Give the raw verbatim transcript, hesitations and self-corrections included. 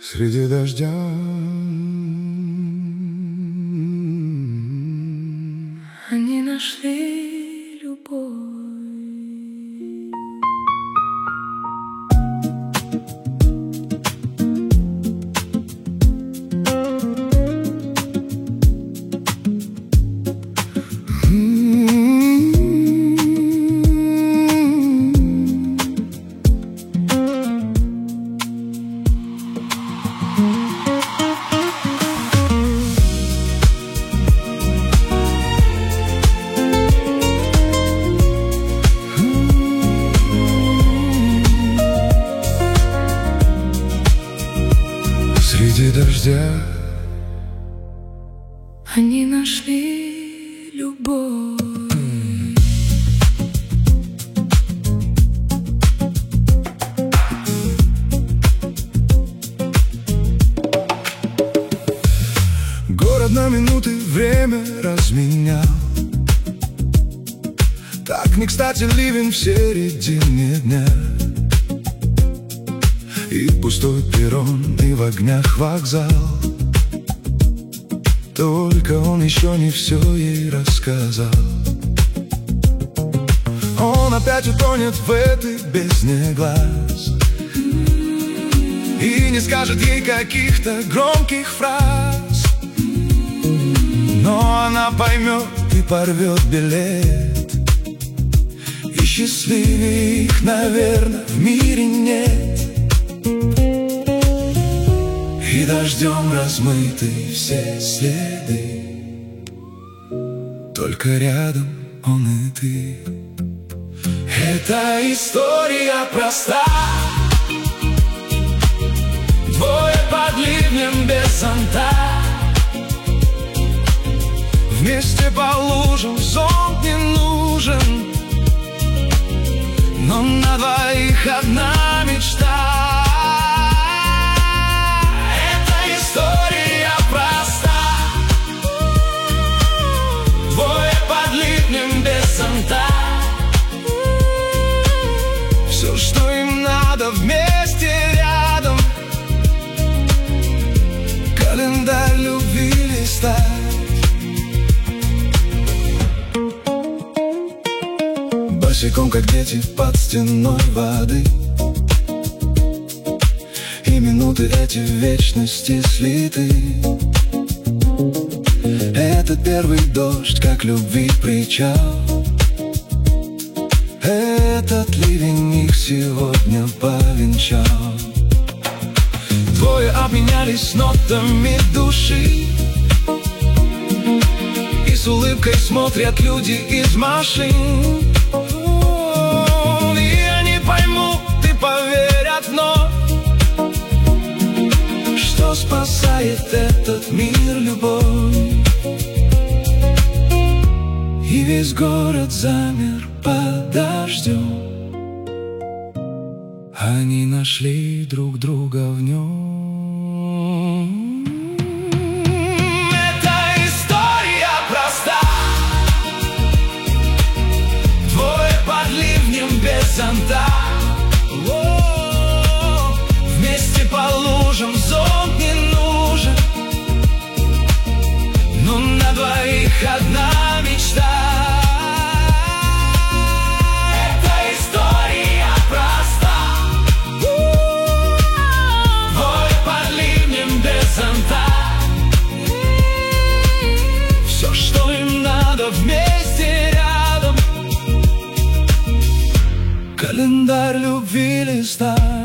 Среди дождя они нашли любовь. Среди дождя они нашли любовь. Город на минуты время разменял. Так не кстати ливень в середине дня. И пустой перрон, и в огнях вокзал. Только он еще не все ей рассказал. Он опять утонет в этой бездне глаз и не скажет ей каких-то громких фраз. Но она поймет и порвет билет. И счастливее их, наверное, в мире нет. И дождем размыты все следы. Только рядом он и ты. Эта история проста. Двое под ливнем без зонта. Вместе по лужам, зонт не нужен. Но на двоих одна мечта. Все, что им надо, вместе рядом. Календарь любви листать. Босиком, как дети, под стеной воды. И минуты эти в вечности слиты. Этот первый дождь, как любви причал. Этот ливень их сегодня повенчал. Двое обменялись нотами души. И с улыбкой смотрят люди из машин. И они поймут и поверят вновь, что спасает этот мир любовь. И весь город замер под дождем. Они нашли друг друга в нем. Эта история проста. Двое под ливнем без зонта. О-о-о. Вместе по лужам, зонт не нужен. Но на двоих одна мечта. Все, что им надо, вместе рядом. Календарь любви листать.